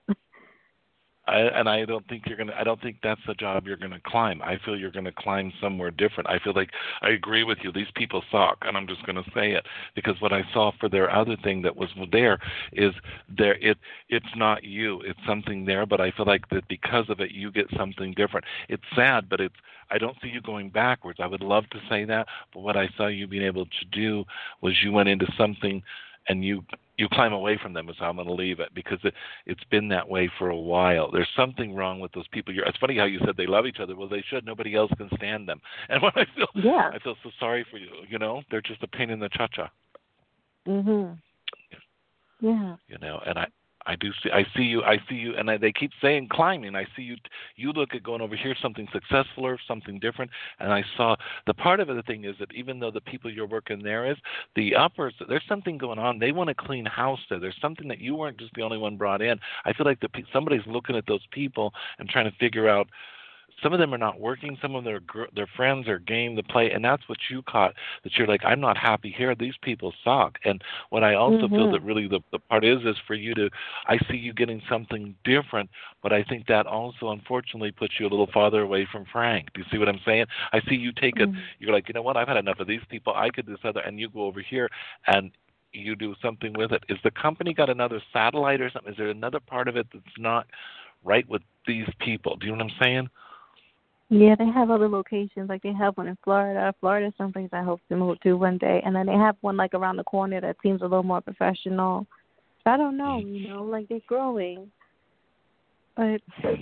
I don't think I don't think that's the job you're gonna climb. I feel you're gonna climb somewhere different. I feel like I agree with you. These people suck, and I'm just gonna say it because what I saw for their other thing that was there is it's not you. It's something there, but I feel like that because of it, you get something different. It's sad, but I don't see you going backwards. I would love to say that, but what I saw you being able to do was you went into something and you climb away from them is how I'm going to leave it because it's been that way for a while. There's something wrong with those people. It's funny how you said they love each other. Well, they should. Nobody else can stand them. And when I feel so sorry for you. They're just a pain in the cha-cha. Mhm. Yeah. And I see you, and they keep saying climbing. I see you. You look at going over here, something successful or something different. And I saw the part of it. The thing is that even though the people you're working there is the uppers, there's something going on. They want to clean house there. There's something that you weren't just the only one brought in. I feel like somebody's looking at those people and trying to figure out. Some of them are not working. Some of their friends are game to play, and that's what you caught. That you're like, I'm not happy here. These people suck. And what I also feel that really the part is for you to. I see you getting something different, but I think that also unfortunately puts you a little farther away from Frank. Do you see what I'm saying? I see you take it. You're like, you know what? I've had enough of these people. I could do this other, and you go over here and you do something with it. Is the company got another satellite or something? Is there another part of it that's not right with these people? Do you know what I'm saying? Yeah, they have other locations. Like they have one in Florida. Florida's someplace I hope to move to one day. And then they have one like around the corner that seems a little more professional. So I don't know, like they're growing. But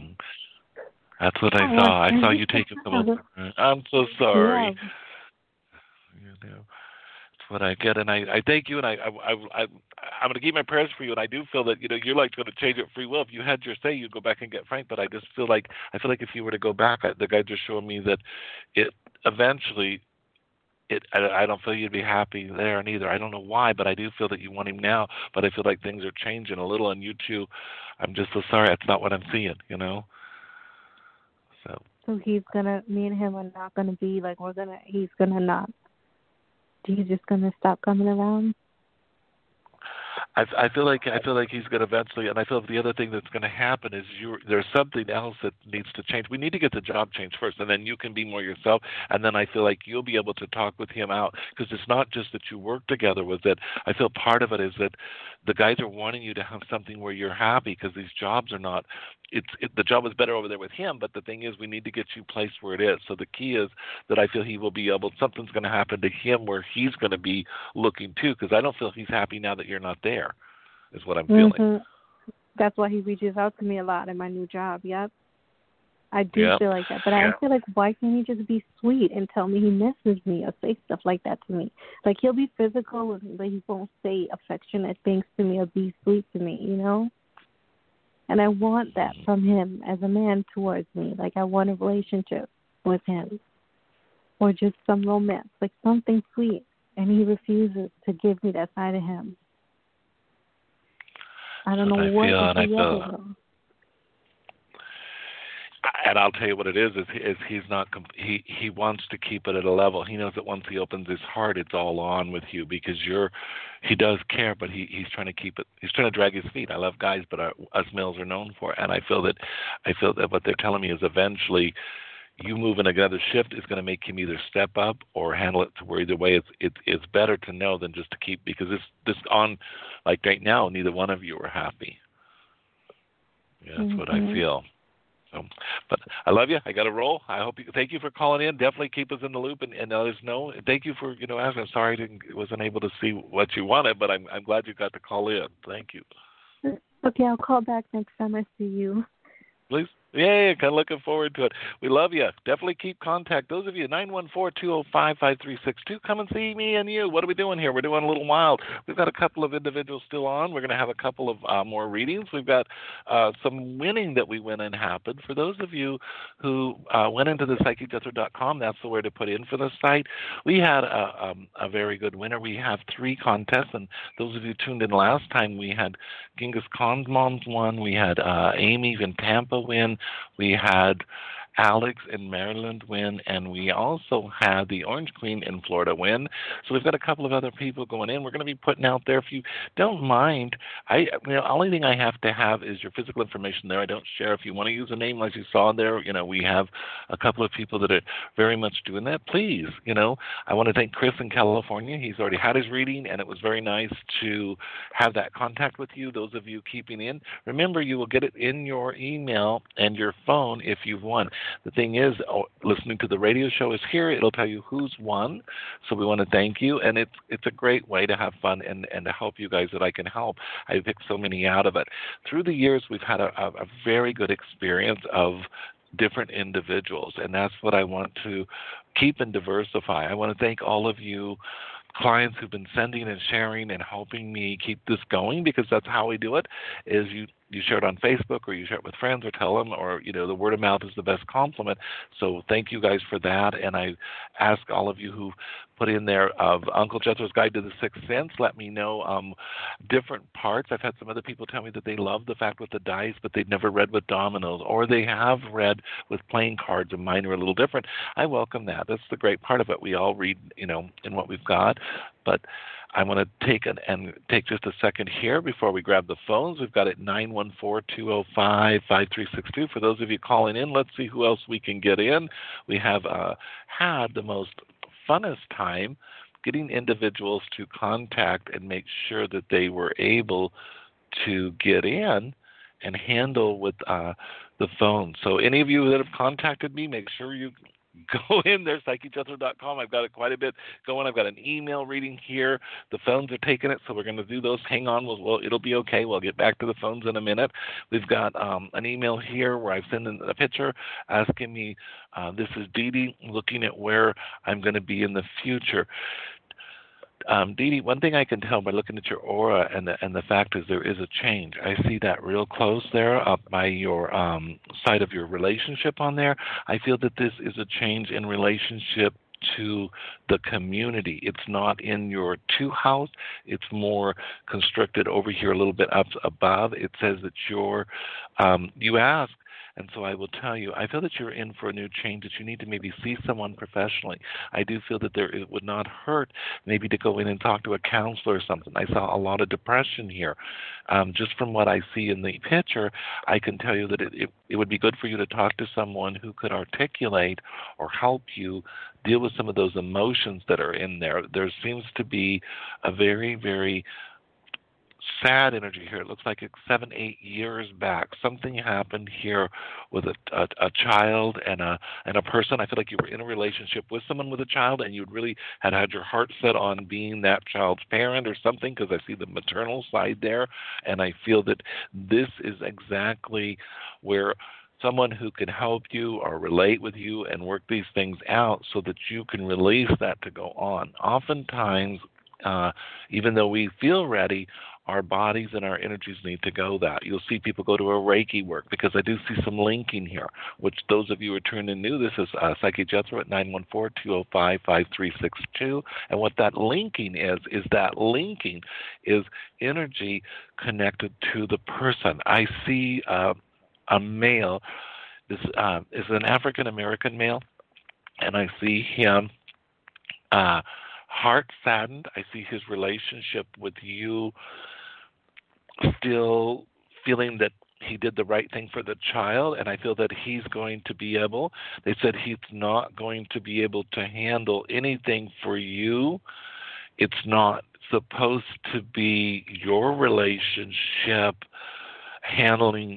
that's what I saw. I saw you take it. I'm so sorry. Yeah. It's what I get, and I thank you, and I'm going to keep my prayers for you, and I do feel that you're like going to change it free will. If you had your say, you'd go back and get Frank, but I just feel like if you were to go back, the guy just showed me that it eventually. I don't feel you'd be happy there neither. I don't know why, but I do feel that you want him now. But I feel like things are changing a little, and you two. I'm just so sorry. That's not what I'm seeing. So me and him are not gonna be like he's gonna not. He's just gonna stop coming around. I feel like he's going to eventually, and I feel the other thing that's going to happen is there's something else that needs to change. We need to get the job changed first, and then you can be more yourself, and then I feel like you'll be able to talk with him out, because it's not just that you work together with it. I feel part of it is that the guys are wanting you to have something where you're happy, because these jobs are not, the job is better over there with him, but the thing is we need to get you placed where it is. So the key is that I feel he will be able, something's going to happen to him where he's going to be looking too, because I don't feel he's happy now that you're not there, is what I'm feeling. That's why he reaches out to me a lot in my new job. Yep. I do feel like that. But I feel like, why can't he just be sweet and tell me he misses me or say stuff like that to me? Like, he'll be physical, but he won't say affectionate things to me or be sweet to me, And I want that from him as a man towards me. Like, I want a relationship with him or just some romance, like something sweet. And he refuses to give me that side of him. I don't know what is the other. And I'll tell you what it is he's not he wants to keep it at a level. He knows that once he opens his heart, it's all on with you because he does care, but he's trying to keep it. He's trying to drag his feet. I love guys, but us males are known for it. And I feel that what they're telling me is eventually you move in another shift is going to make him either step up or handle it to where either way it's better to know than just to keep, because this on like right now neither one of you are happy. Yeah, that's what I feel. So, but I love you. I got to roll. Thank you for calling in. Definitely keep us in the loop and let us know. Thank you for asking. I'm sorry I wasn't able to see what you wanted, but I'm glad you got to call in. Thank you. Okay, I'll call back next time I see you. Please. Yeah, kind of looking forward to it. We love you. Definitely keep contact. Those of you, 914-205-5362. Come and see me and you. What are we doing here? We're doing a little wild. We've got a couple of individuals still on. We're going to have a couple of more readings. We've got some winning that we went and happened. For those of you who went into the PsychicJethro.com, that's the way to put in for the site. We had a very good winner. We have 3 contests, and those of you tuned in last time, we had Genghis Khan's moms won. We had Amy in Tampa win. We had Alex in Maryland win, and we also had the Orange Queen in Florida win. So we've got a couple of other people going in. We're going to be putting out there. If you don't mind, the only thing I have to have is your physical information there. I don't share. If you want to use a name like you saw there, we have a couple of people that are very much doing that. Please, I want to thank Chris in California. He's already had his reading, and it was very nice to have that contact with you. Those of you keeping in, remember you will get it in your email and your phone if you've won. The thing is, listening to the radio show is here. It'll tell you who's won. So we want to thank you. And it's a great way to have fun and to help you guys that I can help. I picked so many out of it. Through the years, we've had a very good experience of different individuals. And that's what I want to keep and diversify. I want to thank all of you clients who've been sending and sharing and helping me keep this going, because that's how we do it, is you share it on Facebook or you share it with friends or tell them, or, the word of mouth is the best compliment. So thank you guys for that. And I ask all of you who put in there of Uncle Jethro's Guide to the Sixth Sense, let me know different parts. I've had some other people tell me that they love the fact with the dice, but they've never read with dominoes, or they have read with playing cards and mine are a little different. I welcome that. That's the great part of it. We all read, in what we've got. But I want to take just a second here before we grab the phones. We've got it 914-205-5362. For those of you calling in, let's see who else we can get in. We have had the most funnest time getting individuals to contact and make sure that they were able to get in and handle with the phone. So any of you that have contacted me, make sure you go in there, PsychicJethro.com. I've got quite a bit going. I've got an email reading here. The phones are taking it, so we're going to do those. Hang on. It'll be okay. We'll get back to the phones in a minute. We've got an email here where I've sent in a picture asking me, this is Dee Dee, looking at where I'm going to be in the future. Dee Dee, one thing I can tell by looking at your aura and the fact is there is a change. I see that real close there up by your side of your relationship on there. I feel that this is a change in relationship to the community. It's not in your 2 house. It's more constricted over here a little bit up above. It says that you ask, and so I will tell you, I feel that you're in for a new change, that you need to maybe see someone professionally. I do feel that it would not hurt maybe to go in and talk to a counselor or something. I saw a lot of depression here. Just from what I see in the picture, I can tell you that it would be good for you to talk to someone who could articulate or help you deal with some of those emotions that are in there. There seems to be a very, very sad energy here. It looks like it's 7-8 years back. Something happened here with a child and a person. I feel like you were in a relationship with someone with a child, and you really had your heart set on being that child's parent or something, because I see the maternal side there, and I feel that this is exactly where someone who can help you or relate with you and work these things out so that you can release that to go on. Oftentimes, even though we feel ready, our bodies and our energies need to go that. You'll see people go to a Reiki work, because I do see some linking here, which those of you who are tuned in new, this is Psychic Jethro at 914-205-5362. And what that linking is that linking is energy connected to the person. I see a male. This is an African-American male, and I see him heart saddened. I see his relationship with you still feeling that he did the right thing for the child, and I feel that he's going to be able, they said he's not going to be able to handle anything for you. It's not supposed to be your relationship handling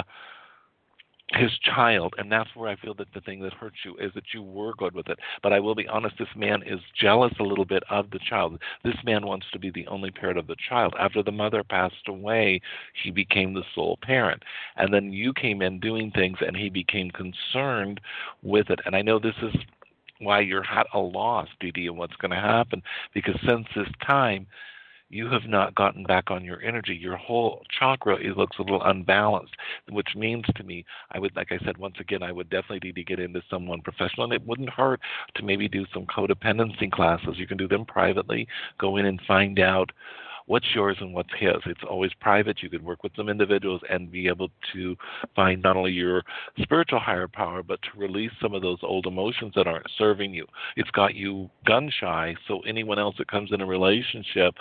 his child, and that's where I feel that the thing that hurts you is that you were good with it. But I will be honest, this man is jealous a little bit of the child. This man wants to be the only parent of the child. After the mother passed away, he became the sole parent. And then you came in doing things, and he became concerned with it. And I know this is why you're at a loss, Dee Dee, and what's going to happen, because since this time, you have not gotten back on your energy. Your whole chakra, it looks a little unbalanced, which means to me, I would, like I said, once again, I would definitely need to get into someone professional, and it wouldn't hurt to maybe do some codependency classes. You can do them privately, go in and find out what's yours and what's his. It's always private. You could work with some individuals and be able to find not only your spiritual higher power, but to release some of those old emotions that aren't serving you. It's got you gun shy, so anyone else that comes in a relationship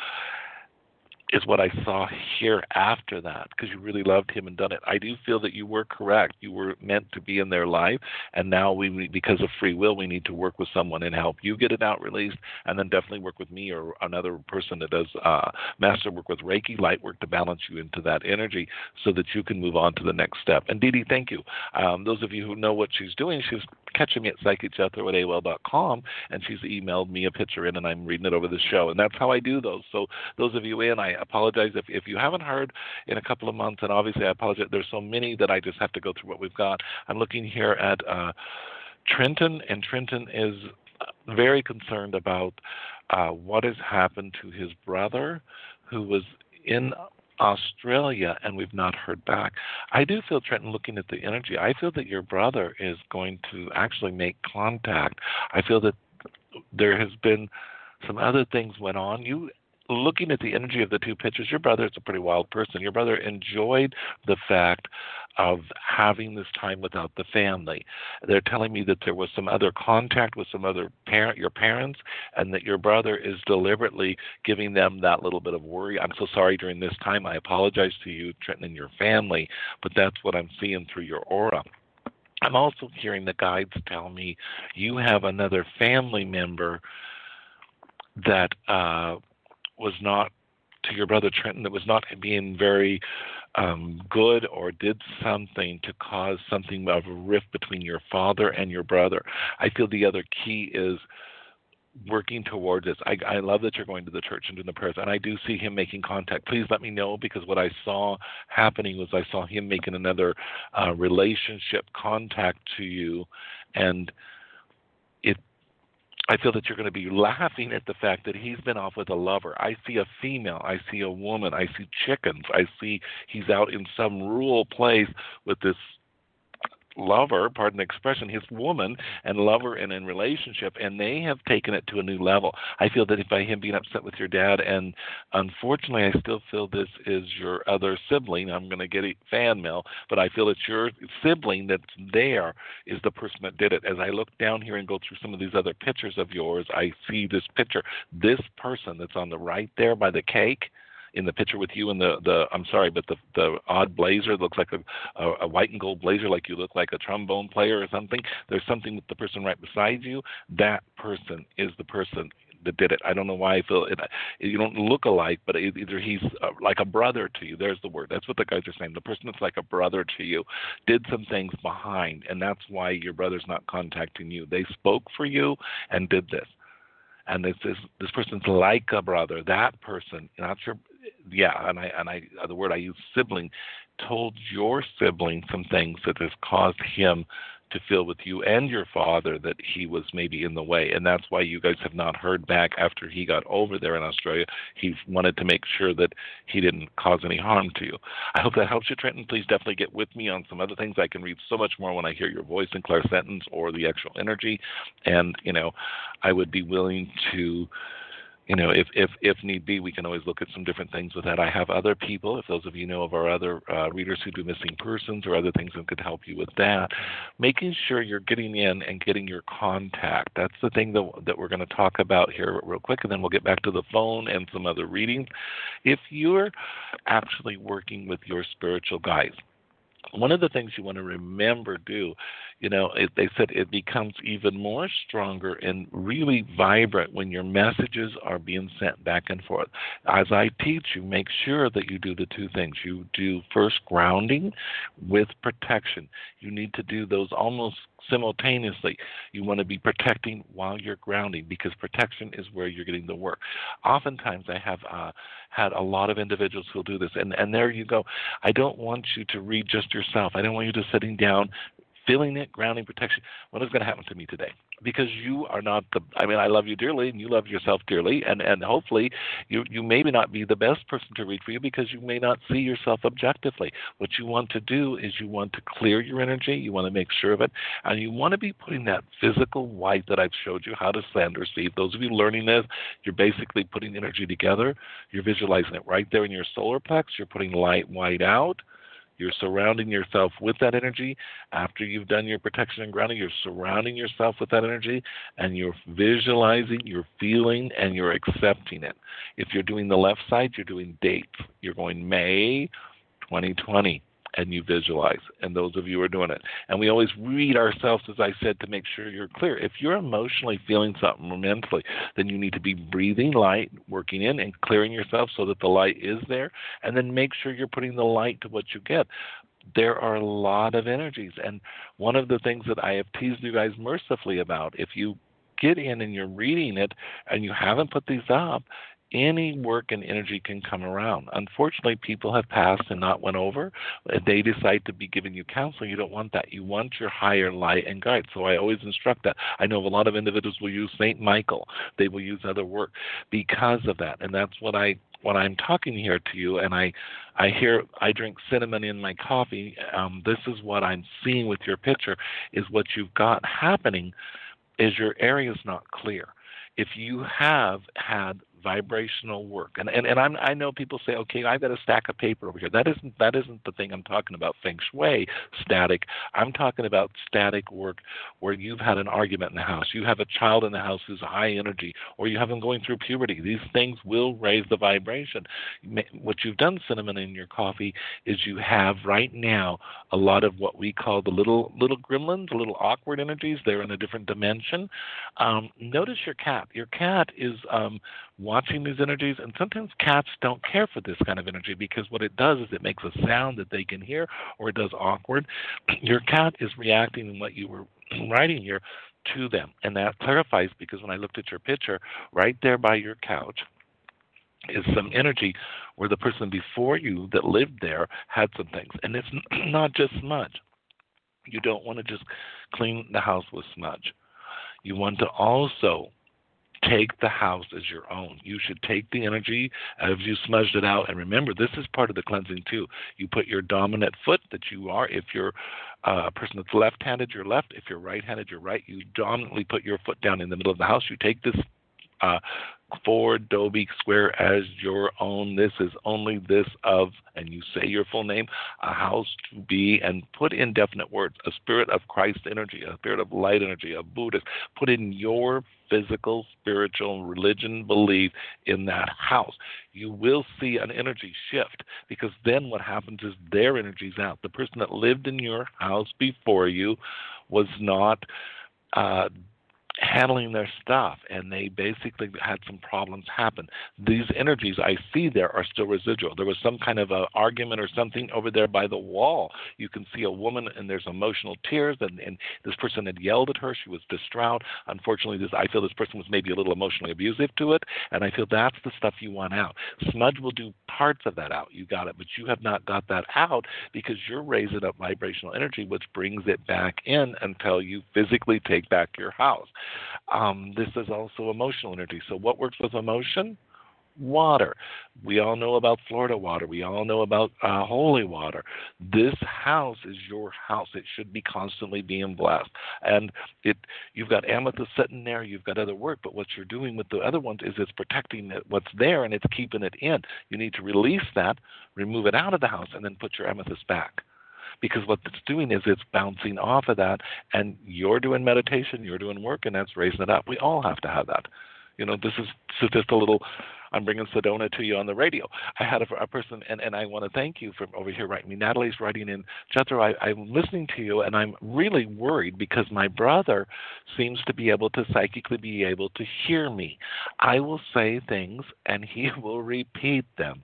is what I saw here after that, because you really loved him and done it. I do feel that you were correct. You were meant to be in their life, and now we because of free will, we need to work with someone and help you get it out released, and then definitely work with me or another person that does master work with Reiki, light work, to balance you into that energy so that you can move on to the next step. And Dee Dee, thank you. Those of you who know what she's doing, she's catching me at psychicjethro@AOL.com, and she's emailed me a picture in, and I'm reading it over the show, and that's how I do those. So those of you in, I apologize if you haven't heard in a couple of months, and obviously I apologize. There's so many that I just have to go through what we've got. I'm looking here at Trenton, and Trenton is very concerned about what has happened to his brother, who was in Australia, and we've not heard back. I do feel, Trenton, looking at the energy, I feel that your brother is going to actually make contact. I feel that there has been some other things went on. You looking at the energy of the two pictures, your brother is a pretty wild person. Your brother enjoyed the fact of having this time without the family. They're telling me that there was some other contact with some other your parents, and that your brother is deliberately giving them that little bit of worry. I'm so sorry during this time. I apologize to you, Trenton, and your family, but that's what I'm seeing through your aura. I'm also hearing the guides tell me you have another family member that was not, to your brother Trenton, that was not being very good, or did something to cause something of a rift between your father and your brother. I feel the other key is working towards this. I love that you're going to the church and doing the prayers, and I do see him making contact. Please let me know, because what I saw happening was I saw him making another relationship contact to you, and I feel that you're going to be laughing at the fact that he's been off with a lover. I see a female. I see a woman. I see chickens. I see he's out in some rural place with this lover, pardon the expression, his woman and lover and in relationship, and they have taken it to a new level. I feel that by him being upset with your dad, and unfortunately I still feel this is your other sibling. I'm going to get a fan mail, but I feel that your sibling that's there is the person that did it. As I look down here and go through some of these other pictures of yours, I see this picture. This person that's on the right there by the cake, in the picture with you and the odd blazer that looks like a white and gold blazer, like you look like a trombone player or something. There's something with the person right beside you. That person is the person that did it. I don't know why I feel it. You don't look alike, but either he's like a brother to you. There's the word. That's what the guys are saying. The person that's like a brother to you did some things behind, and that's why your brother's not contacting you. They spoke for you and did this. And this person's like a brother. That person, not your, and I the word I use, sibling, told your sibling some things that has caused him to feel with you and your father that he was maybe in the way, and that's why you guys have not heard back after he got over there in Australia. He wanted to make sure that he didn't cause any harm to you. I hope that helps you, Trenton. Please definitely get with me on some other things. I can read so much more when I hear your voice in clairsentience or the actual energy, and I would be willing to, if need be, we can always look at some different things with that. I have other people, if those of you know of our other readers who do missing persons or other things that could help you with that, making sure you're getting in and getting your contact. That's the thing that we're going to talk about here real quick, and then we'll get back to the phone and some other readings. If you're actually working with your spiritual guides, one of the things you want to remember, they said it becomes even more stronger and really vibrant when your messages are being sent back and forth. As I teach you, make sure that you do the two things. You do first grounding with protection. You need to do those almost simultaneously. You want to be protecting while you're grounding, because protection is where you're getting the work. Oftentimes I have had a lot of individuals who'll do this, and there you go. I don't want you to read just yourself. I don't want you to sitting down, feeling it, grounding, protection. What is going to happen to me today? Because you are not I love you dearly, and you love yourself dearly, and hopefully you maybe not be the best person to read for you because you may not see yourself objectively. What you want to do is you want to clear your energy, you want to make sure of it, and you want to be putting that physical white that I've showed you how to send or receive. Those of you learning this, you're basically putting energy together. You're visualizing it right there in your solar plex. You're putting light white out. You're surrounding yourself with that energy. After you've done your protection and grounding, you're surrounding yourself with that energy, and you're visualizing, you're feeling, and you're accepting it. If you're doing the left side, you're doing dates. You're going May 2020, and you visualize. And those of you are doing it. And we always read ourselves, as I said, to make sure you're clear. If you're emotionally feeling something mentally, then you need to be breathing light, working in and clearing yourself so that the light is there. And then make sure you're putting the light to what you get. There are a lot of energies. And one of the things that I have teased you guys mercifully about, if you get in and you're reading it and you haven't put these up, any work and energy can come around. Unfortunately, people have passed and not went over. They decide to be giving you counseling. You don't want that. You want your higher light and guide. So I always instruct that. I know a lot of individuals will use St. Michael. They will use other work because of that. And that's what when I'm talking here to you, and I drink cinnamon in my coffee, this is what I'm seeing with your picture, is what you've got happening is your area is not clear. If you have had vibrational work, and I know people say, okay, I've got a stack of paper over here. That isn't the thing I'm talking about. Feng Shui, static. I'm talking about static work where you've had an argument in the house, you have a child in the house who's high energy, or you have them going through puberty. These things will raise the vibration. What you've done, cinnamon, in your coffee is you have right now a lot of what we call the little gremlins, little awkward energies. They're in a different dimension. Notice your cat. Your cat is watching these energies, and sometimes cats don't care for this kind of energy because what it does is it makes a sound that they can hear, or it does awkward. Your cat is reacting in what you were writing here to them, and that clarifies because when I looked at your picture, right there by your couch is some energy where the person before you that lived there had some things, and it's not just smudge. You don't want to just clean the house with smudge. You want to also take the house as your own. You should take the energy as you smudged it out. And remember, this is part of the cleansing too. You put your dominant foot that you are. If you're a person that's left-handed, you're left. If you're right-handed, you're right. You dominantly put your foot down in the middle of the house. You take this 4 Adobe square as your own. This is only this of, and you say your full name, a house to be, and put in definite words, a spirit of Christ energy, a spirit of light energy, a Buddhist. Put in your physical, spiritual, religion belief in that house. You will see an energy shift, because then what happens is their energy's out. The person that lived in your house before you was not handling their stuff, and they basically had some problems happen. These energies I see there are still residual. There was some kind of a argument or something over there by the wall. You can see a woman, and there's emotional tears, and this person had yelled at her. She was distraught. Unfortunately, I feel this person was maybe a little emotionally abusive to it, and I feel that's the stuff you want out. Smudge will do parts of that out. You got it, but you have not got that out because you're raising up vibrational energy, which brings it back in until you physically take back your house. This is also emotional energy. So what works with emotion? Water. We all know about Florida water. We all know about holy water. This house is your house. It should be constantly being blessed. And you've got amethyst sitting there. You've got other work. But what you're doing with the other ones is it's protecting what's there and it's keeping it in. You need to release that, remove it out of the house, and then put your amethyst back. Because what it's doing is it's bouncing off of that, and you're doing meditation, you're doing work, and that's raising it up. We all have to have that. This is just a little, I'm bringing Sedona to you on the radio. I had a person, and I want to thank you for over here writing me. Natalie's writing in, Jethro, I'm listening to you, and I'm really worried because my brother seems to be able to psychically be able to hear me. I will say things, and he will repeat them.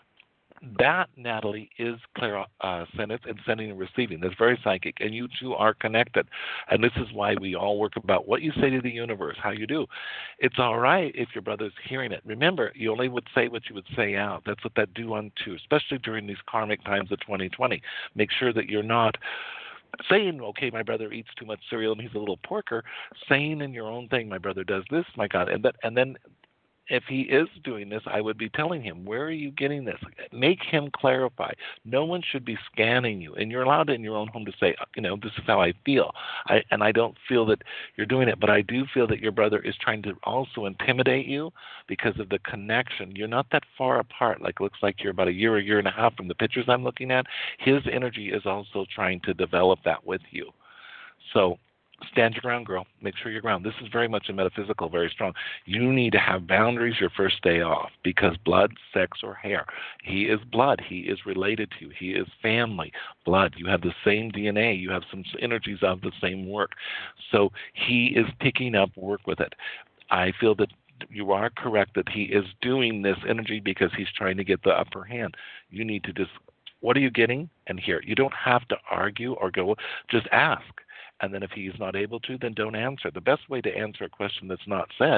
That, Natalie, is clairsentience and sending and receiving. That's very psychic, and you two are connected. And this is why we all work about what you say to the universe, how you do. It's all right if your brother's hearing it. Remember, you only would say what you would say out. That's what that do unto, especially during these karmic times of 2020. Make sure that you're not saying, okay, my brother eats too much cereal and he's a little porker, saying in your own thing, my brother does this, my God, and then if he is doing this, I would be telling him, where are you getting this? Make him clarify. No one should be scanning you. And you're allowed in your own home to say, this is how I feel. And I don't feel that you're doing it, but I do feel that your brother is trying to also intimidate you because of the connection. You're not that far apart. Like, looks like you're about a year and a half from the pictures I'm looking at. His energy is also trying to develop that with you. So stand your ground, girl. Make sure you're ground. This is very much a metaphysical, very strong. You need to have boundaries your first day off because blood, sex, or hair. He is blood. He is related to you. He is family, blood. You have the same DNA. You have some energies of the same work. So he is picking up work with it. I feel that you are correct that he is doing this energy because he's trying to get the upper hand. You need to just, what are you getting? And here, you don't have to argue or go, just ask. And then if he's not able to, then don't answer. The best way to answer a question that's not said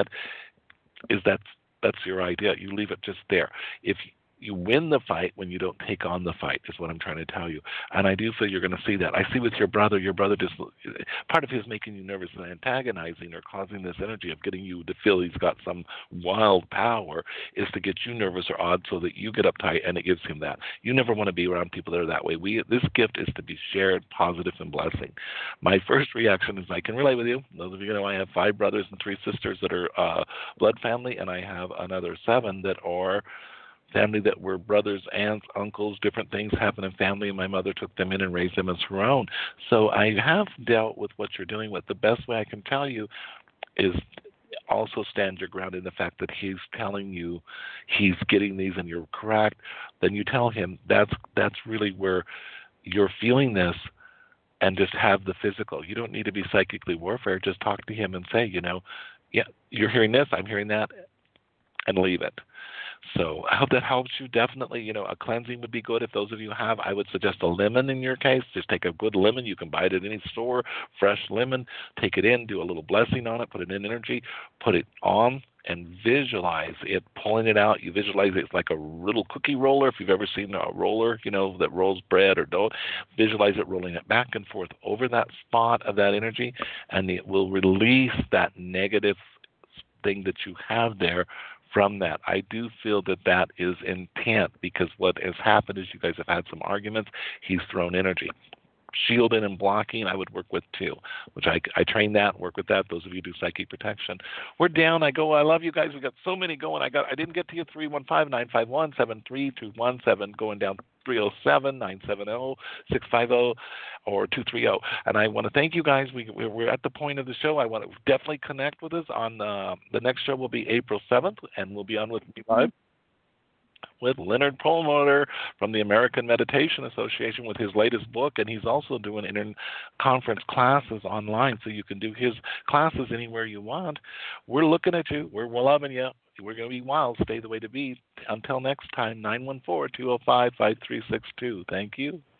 is that's your idea. You leave it just there. If you win the fight when you don't take on the fight is what I'm trying to tell you. And I do feel you're going to see that. I see with your brother just, part of his making you nervous and antagonizing or causing this energy of getting you to feel he's got some wild power is to get you nervous or odd so that you get uptight and it gives him that. You never want to be around people that are that way. This gift is to be shared, positive, and blessing. My first reaction is I can relate with you. Those of you know I have 5 brothers and 3 sisters that are blood family, and I have another 7 that are family that were brothers, aunts, uncles, different things happen in family, and my mother took them in and raised them as her own. So I have dealt with what you're dealing with. The best way I can tell you is also stand your ground in the fact that he's telling you he's getting these and you're correct. Then you tell him that's really where you're feeling this, and just have the physical. You don't need to be psychically warfare. Just talk to him and say, yeah, you're hearing this, I'm hearing that, and leave it. So I hope that helps you. Definitely, a cleansing would be good. If those of you have, I would suggest a lemon in your case. Just take a good lemon. You can buy it at any store, fresh lemon. Take it in, do a little blessing on it, put it in energy, put it on, and visualize it, pulling it out. You visualize it's like a little cookie roller. If you've ever seen a roller, that rolls bread or dough, visualize it rolling it back and forth over that spot of that energy, and it will release that negative thing that you have there from that. I do feel that is intent because what has happened is you guys have had some arguments. He's thrown energy. Shielding and blocking, I would work with too, which I train that, work with that. Those of you who do psychic protection. We're down. I love you guys. We got so many going. I didn't get to you. 315-951-7317 going down 307-970-650 or 230. And I want to thank you guys. We're at the point of the show. I want to definitely connect with us on the next show will be April 7th, and we'll be on with me live. with Leonard Perlmutter from the American Meditation Association with his latest book, and he's also doing conference classes online, so you can do his classes anywhere you want. We're looking at you. We're loving you. We're going to be wild. Stay the way to be. Until next time, 914-205-5362. Thank you.